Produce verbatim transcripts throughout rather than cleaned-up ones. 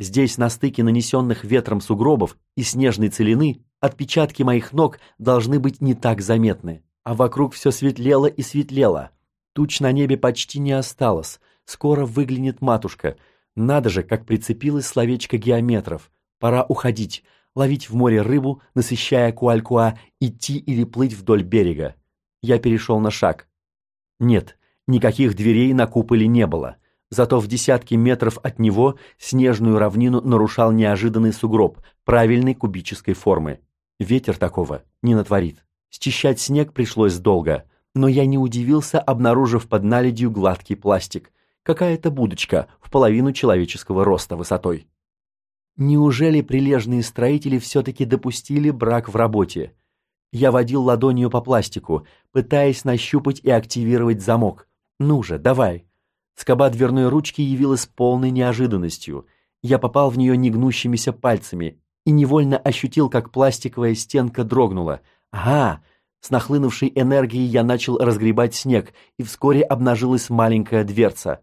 Здесь, на стыке нанесенных ветром сугробов и снежной целины, отпечатки моих ног должны быть не так заметны. А вокруг все светлело и светлело. Туч на небе почти не осталось. Скоро выглянет матушка. Надо же, как прицепилось словечко геометров. Пора уходить, ловить в море рыбу, насыщая Куалькуа, идти или плыть вдоль берега. Я перешел на шаг. Нет, никаких дверей на куполе не было. Зато в десятки метров от него снежную равнину нарушал неожиданный сугроб правильной кубической формы. Ветер такого не натворит. Счищать снег пришлось долго, но я не удивился, обнаружив под наледью гладкий пластик. Какая-то будочка в половину человеческого роста высотой. Неужели прилежные строители все-таки допустили брак в работе? Я водил ладонью по пластику, пытаясь нащупать и активировать замок. Ну же, давай. Скоба дверной ручки явилась полной неожиданностью. Я попал в нее негнущимися пальцами и невольно ощутил, как пластиковая стенка дрогнула. Ага, с нахлынувшей энергией я начал разгребать снег, и вскоре обнажилась маленькая дверца.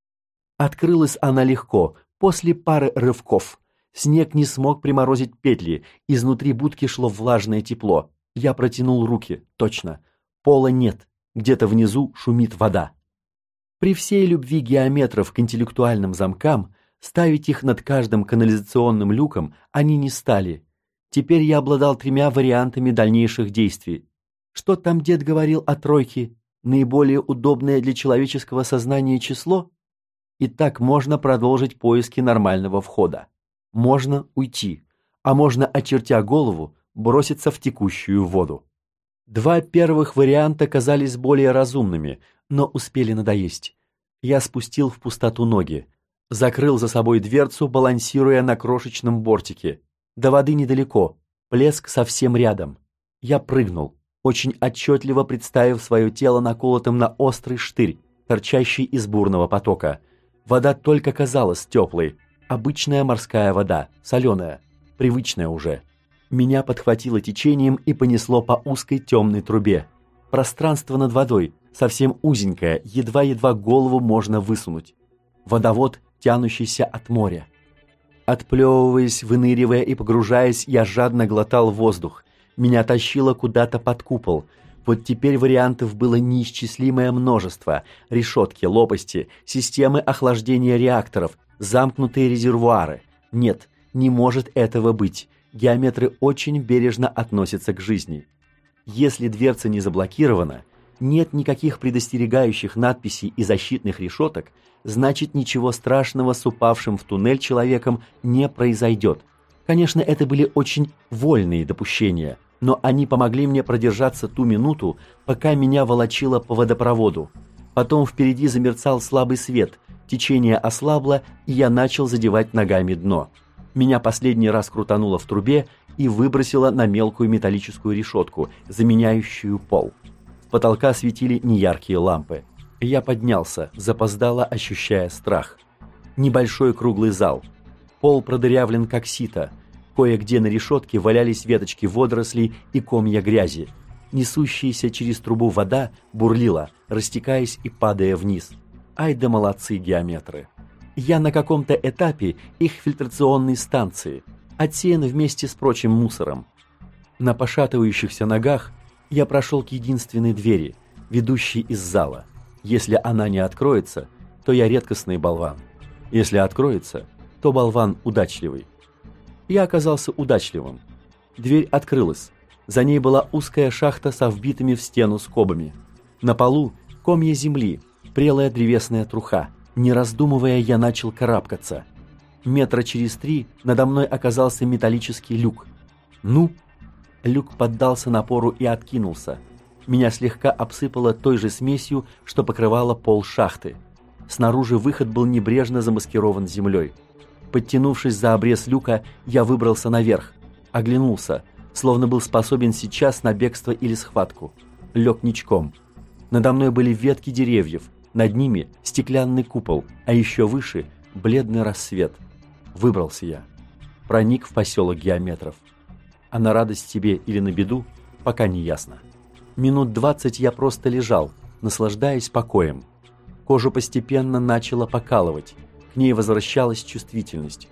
Открылась она легко, после пары рывков. Снег не смог приморозить петли, изнутри будки шло влажное тепло. Я протянул руки, точно. Пола нет, где-то внизу шумит вода. При всей любви геометров к интеллектуальным замкам, ставить их над каждым канализационным люком они не стали. Теперь я обладал тремя вариантами дальнейших действий. Что там дед говорил о тройке? Наиболее удобное для человеческого сознания число? И так можно продолжить поиски нормального входа. Можно уйти, а можно, очертя голову, броситься в текущую воду. Два первых варианта казались более разумными, но успели надоесть. Я спустил в пустоту ноги, закрыл за собой дверцу, балансируя на крошечном бортике. До воды недалеко, плеск совсем рядом. Я прыгнул, очень отчетливо представив свое тело наколотым на острый штырь, торчащий из бурного потока. Вода только казалась теплой, обычная морская вода, соленая, привычная уже. Меня подхватило течением и понесло по узкой темной трубе. Пространство над водой, совсем узенькое, едва-едва голову можно высунуть. Водовод, тянущийся от моря. Отплевываясь, выныривая и погружаясь, я жадно глотал воздух. Меня тащило куда-то под купол. Вот теперь вариантов было неисчислимое множество. Решетки, лопасти, системы охлаждения реакторов, замкнутые резервуары. Нет, не может этого быть. Геометры очень бережно относятся к жизни. Если дверца не заблокирована, нет никаких предостерегающих надписей и защитных решеток, значит, ничего страшного с упавшим в туннель человеком не произойдет. Конечно, это были очень вольные допущения, но они помогли мне продержаться ту минуту, пока меня волочило по водопроводу. Потом впереди замерцал слабый свет, течение ослабло, и я начал задевать ногами дно. Меня последний раз крутануло в трубе и выбросило на мелкую металлическую решетку, заменяющую пол. С потолка светили неяркие лампы. Я поднялся, запоздало ощущая страх. Небольшой круглый зал. Пол продырявлен как сито. Кое-где на решетке валялись веточки водорослей и комья грязи. Несущаяся через трубу вода бурлила, растекаясь и падая вниз. Ай да молодцы геометры! Я на каком-то этапе их фильтрационной станции, отсеян вместе с прочим мусором. На пошатывающихся ногах я прошел к единственной двери, ведущей из зала. Если она не откроется, то я редкостный болван. Если откроется, то болван удачливый. Я оказался удачливым. Дверь открылась. За ней была узкая шахта со вбитыми в стену скобами. На полу комья земли, прелая древесная труха. Не раздумывая, я начал карабкаться. Метра через три надо мной оказался металлический люк. Ну? Люк поддался напору и откинулся. Меня слегка обсыпало той же смесью, что покрывала пол шахты. Снаружи выход был небрежно замаскирован землей. Подтянувшись за обрез люка, я выбрался наверх. Оглянулся, словно был способен сейчас на бегство или схватку. Лег ничком. Надо мной были ветки деревьев. Над ними стеклянный купол, а еще выше бледный рассвет. Выбрался я. Проник в поселок геометров. А на радость тебе или на беду, пока не ясно. Минут двадцать я просто лежал, наслаждаясь покоем. Кожу постепенно начала покалывать. К ней возвращалась чувствительность.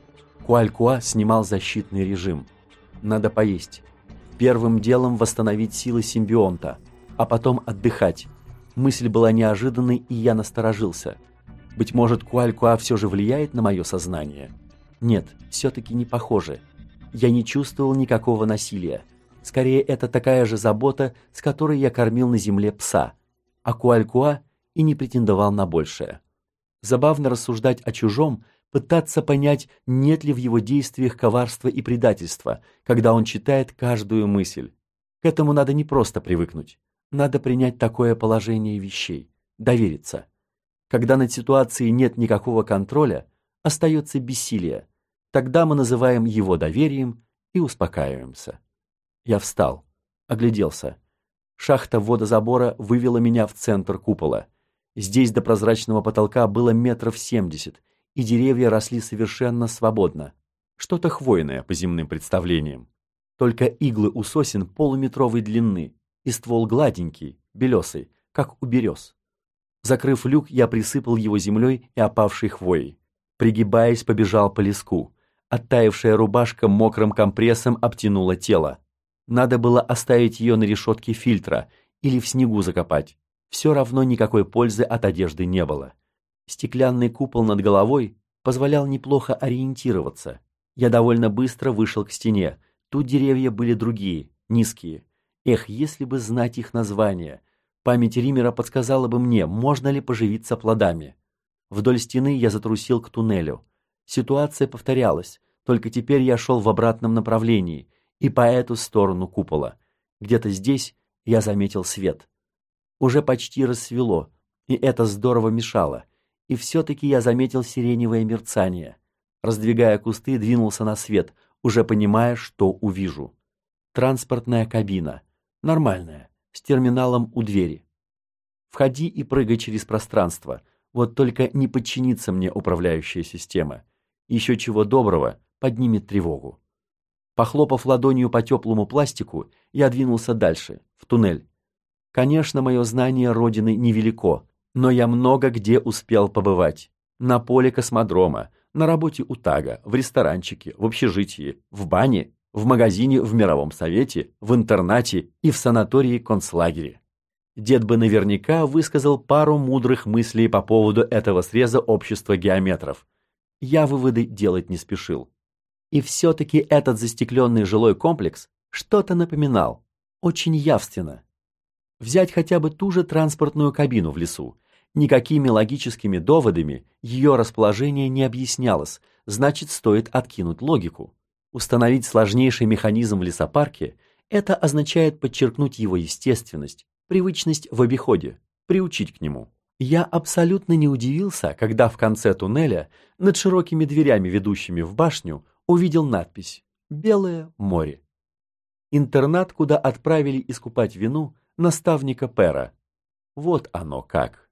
Куалькуа снимал защитный режим. Надо поесть. Первым делом восстановить силы симбионта, а потом отдыхать. Мысль была неожиданной, и я насторожился. Быть может, Куалькуа все же влияет на мое сознание? Нет, все-таки не похоже. Я не чувствовал никакого насилия. Скорее, это такая же забота, с которой я кормил на земле пса. А Куалькуа и не претендовал на большее. Забавно рассуждать о чужом, пытаться понять, нет ли в его действиях коварства и предательства, когда он читает каждую мысль. К этому надо не просто привыкнуть. Надо принять такое положение вещей, довериться. Когда над ситуацией нет никакого контроля, остается бессилие. Тогда мы называем его доверием и успокаиваемся. Я встал, огляделся. Шахта водозабора вывела меня в центр купола. Здесь до прозрачного потолка было метров семьдесят, и деревья росли совершенно свободно. Что-то хвойное по земным представлениям. Только иглы у сосен полуметровой длины, и ствол гладенький, белесый, как у берез. Закрыв люк, я присыпал его землей и опавшей хвоей. Пригибаясь, побежал по леску. Оттаившая рубашка мокрым компрессом обтянула тело. Надо было оставить ее на решетке фильтра или в снегу закопать. Все равно никакой пользы от одежды не было. Стеклянный купол над головой позволял неплохо ориентироваться. Я довольно быстро вышел к стене. Тут деревья были другие, низкие. Эх, если бы знать их названия. Память Риммера подсказала бы мне, можно ли поживиться плодами. Вдоль стены я затрусил к туннелю. Ситуация повторялась, только теперь я шел в обратном направлении и по эту сторону купола. Где-то здесь я заметил свет. Уже почти рассвело, и это здорово мешало. И все-таки я заметил сиреневое мерцание. Раздвигая кусты, двинулся на свет, уже понимая, что увижу. Транспортная кабина. Нормальная, с терминалом у двери. Входи и прыгай через пространство. Вот только не подчинится мне управляющая система. Еще чего доброго, поднимет тревогу. Похлопав ладонью по теплому пластику, я двинулся дальше, в туннель. Конечно, мое знание Родины невелико, но я много где успел побывать. На поле космодрома, на работе у ТАГа, в ресторанчике, в общежитии, в бане, в магазине в Мировом Совете, в интернате и в санатории-концлагере. Дед бы наверняка высказал пару мудрых мыслей по поводу этого среза общества геометров. Я выводы делать не спешил. И все-таки этот застекленный жилой комплекс что-то напоминал, очень явственно. Взять хотя бы ту же транспортную кабину в лесу. Никакими логическими доводами ее расположение не объяснялось, значит, стоит откинуть логику. Установить сложнейший механизм в лесопарке – это означает подчеркнуть его естественность, привычность в обиходе, приучить к нему. Я абсолютно не удивился, когда в конце туннеля, над широкими дверями, ведущими в башню, увидел надпись «Белое море». Интернат, куда отправили искупать вину наставника Пэра. Вот оно как.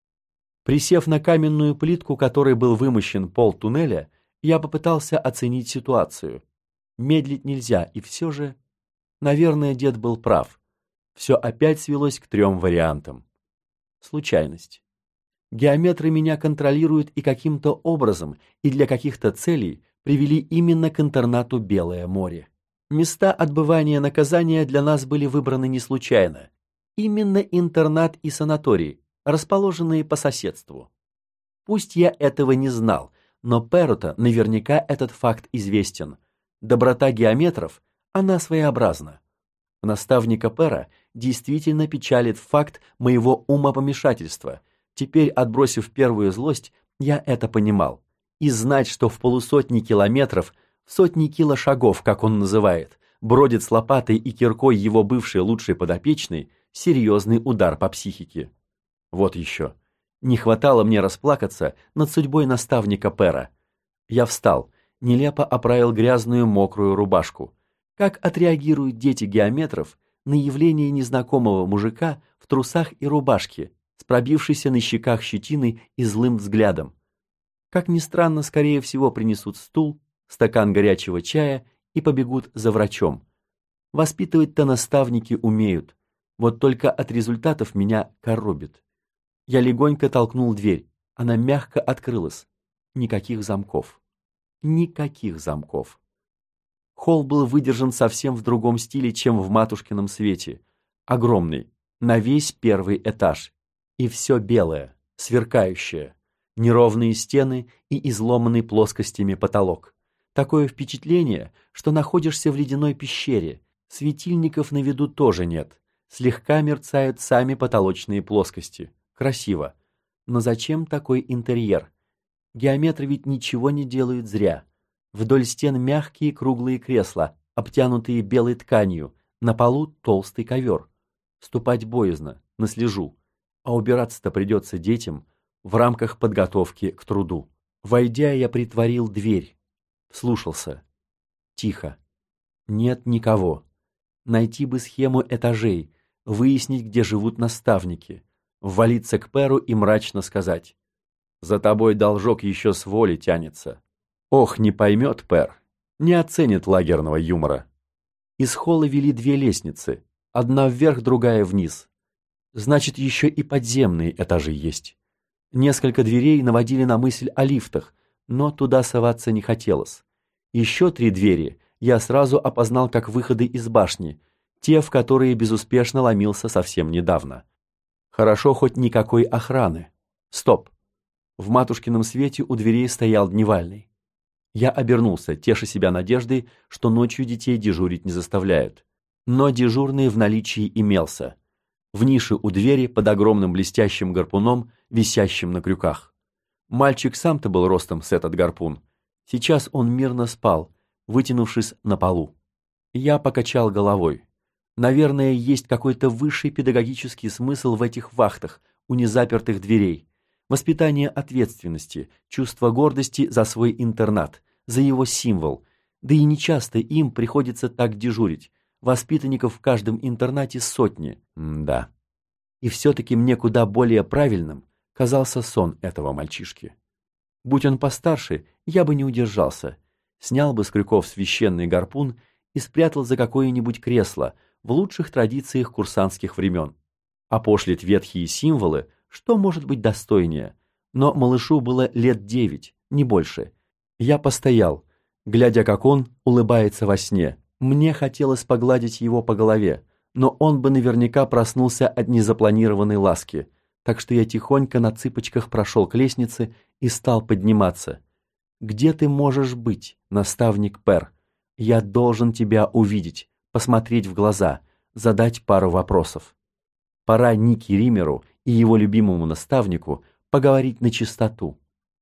Присев на каменную плитку, которой был вымощен пол туннеля, я попытался оценить ситуацию. Медлить нельзя, и все же... Наверное, дед был прав. Все опять свелось к трем вариантам. Случайность. Геометры меня контролируют и каким-то образом, и для каких-то целей привели именно к интернату Белое море. Места отбывания наказания для нас были выбраны не случайно. Именно интернат и санаторий, расположенные по соседству. Пусть я этого не знал, но Перу-то наверняка этот факт известен. Доброта геометров, она своеобразна. Наставника Пэра действительно печалит факт моего умопомешательства. Теперь, отбросив первую злость, я это понимал. И знать, что в полусотни километров, в сотни килошагов, как он называет, бродит с лопатой и киркой его бывший лучший подопечный, серьезный удар по психике. Вот еще. Не хватало мне расплакаться над судьбой наставника Пэра. Я встал, нелепо оправил грязную мокрую рубашку. Как отреагируют дети геометров на явление незнакомого мужика в трусах и рубашке, с пробившейся на щеках щетиной и злым взглядом? Как ни странно, скорее всего принесут стул, стакан горячего чая и побегут за врачом. Воспитывать-то наставники умеют, вот только от результатов меня коробит. Я легонько толкнул дверь, она мягко открылась. Никаких замков. Никаких замков. Холл был выдержан совсем в другом стиле, чем в матушкином свете. Огромный, на весь первый этаж. И все белое, сверкающее. Неровные стены и изломанный плоскостями потолок. Такое впечатление, что находишься в ледяной пещере. Светильников на виду тоже нет. Слегка мерцают сами потолочные плоскости. Красиво. Но зачем такой интерьер? Геометры ведь ничего не делают зря. Вдоль стен мягкие круглые кресла, обтянутые белой тканью. На полу толстый ковер. Ступать боязно, наслежу. А убираться-то придется детям в рамках подготовки к труду. Войдя, я притворил дверь. Вслушался. Тихо. Нет никого. Найти бы схему этажей, выяснить, где живут наставники, ввалиться к Перу и мрачно сказать: «За тобой должок еще с воли тянется». Ох, не поймет Пер, не оценит лагерного юмора. Из холла вели две лестницы, одна вверх, другая вниз. Значит, еще и подземные этажи есть. Несколько дверей наводили на мысль о лифтах, но туда соваться не хотелось. Еще три двери я сразу опознал как выходы из башни, те, в которые безуспешно ломился совсем недавно. Хорошо, хоть никакой охраны. Стоп. В матушкином свете у дверей стоял дневальный. Я обернулся, теша себя надеждой, что ночью детей дежурить не заставляют. Но дежурный в наличии имелся. В нише у двери под огромным блестящим гарпуном, висящим на крюках. Мальчик сам-то был ростом с этот гарпун. Сейчас он мирно спал, вытянувшись на полу. Я покачал головой. Наверное, есть какой-то высший педагогический смысл в этих вахтах у незапертых дверей. Воспитание ответственности, чувство гордости за свой интернат, за его символ. Да и нечасто им приходится так дежурить. Воспитанников в каждом интернате сотни. М-да. И все-таки мне куда более правильным казался сон этого мальчишки. Будь он постарше, я бы не удержался. Снял бы с крюков священный гарпун и спрятал за какое-нибудь кресло в лучших традициях курсантских времен. Опошлить ветхие символы, что может быть достойнее. Но малышу было лет девять, не больше. Я постоял, глядя, как он улыбается во сне. Мне хотелось погладить его по голове, но он бы наверняка проснулся от незапланированной ласки, так что я тихонько на цыпочках прошел к лестнице и стал подниматься. «Где ты можешь быть, наставник Пер? Я должен тебя увидеть, посмотреть в глаза, задать пару вопросов. Пора Нике Риммеру и его любимому наставнику поговорить на чистоту».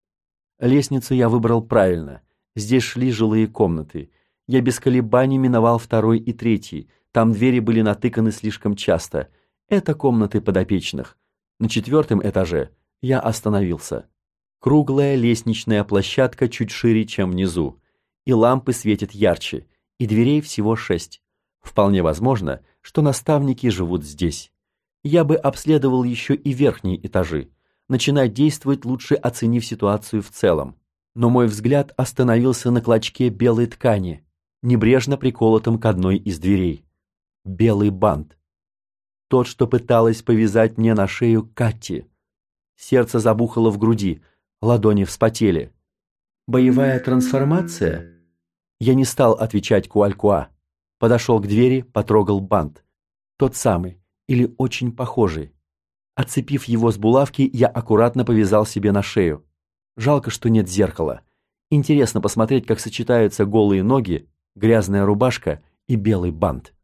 Лестницу я выбрал правильно. Здесь шли жилые комнаты. Я без колебаний миновал второй и третий. Там двери были натыканы слишком часто. Это комнаты подопечных. На четвертом этаже я остановился. Круглая лестничная площадка чуть шире, чем внизу. И лампы светят ярче. И дверей всего шесть. Вполне возможно, что наставники живут здесь. Я бы обследовал еще и верхние этажи. Начинать действовать лучше, оценив ситуацию в целом. Но мой взгляд остановился на клочке белой ткани, небрежно приколотом к одной из дверей. Белый бант. Тот, что пыталась повязать мне на шею Катти. Сердце забухало в груди, ладони вспотели. Боевая трансформация? Я не стал отвечать Куалькуа. Подошел к двери, потрогал бант. Тот самый, или очень похожий. Отцепив его с булавки, я аккуратно повязал себе на шею. Жалко, что нет зеркала. Интересно посмотреть, как сочетаются голые ноги, грязная рубашка и белый бант.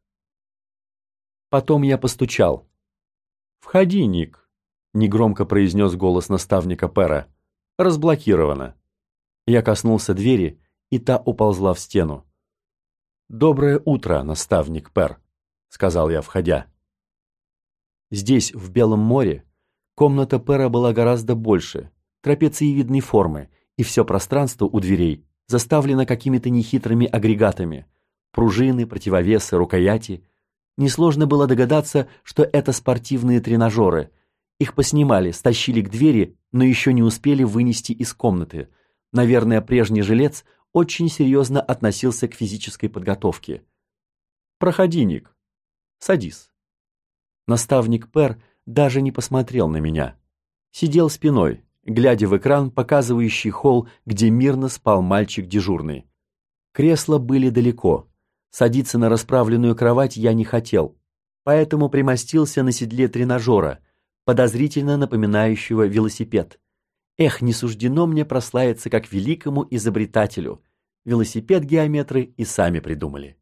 Потом я постучал. «Входи, Ник», — негромко произнес голос наставника Пера. «Разблокировано». Я коснулся двери, и та уползла в стену. «Доброе утро, наставник Пер», — сказал я, входя. Здесь, в Белом море, комната Пера была гораздо больше, трапециевидной формы, и все пространство у дверей заставлено какими-то нехитрыми агрегатами. Пружины, противовесы, рукояти. Несложно было догадаться, что это спортивные тренажеры. Их поснимали, стащили к двери, но еще не успели вынести из комнаты. Наверное, прежний жилец очень серьезно относился к физической подготовке. «Проходи, Ник. Садись». Наставник Пер даже не посмотрел на меня. Сидел спиной, глядя в экран, показывающий холл, где мирно спал мальчик дежурный. Кресла были далеко. Садиться на расправленную кровать я не хотел, поэтому примостился на седле тренажера, подозрительно напоминающего велосипед. Эх, не суждено мне прославиться как великому изобретателю. Велосипед геометры и сами придумали.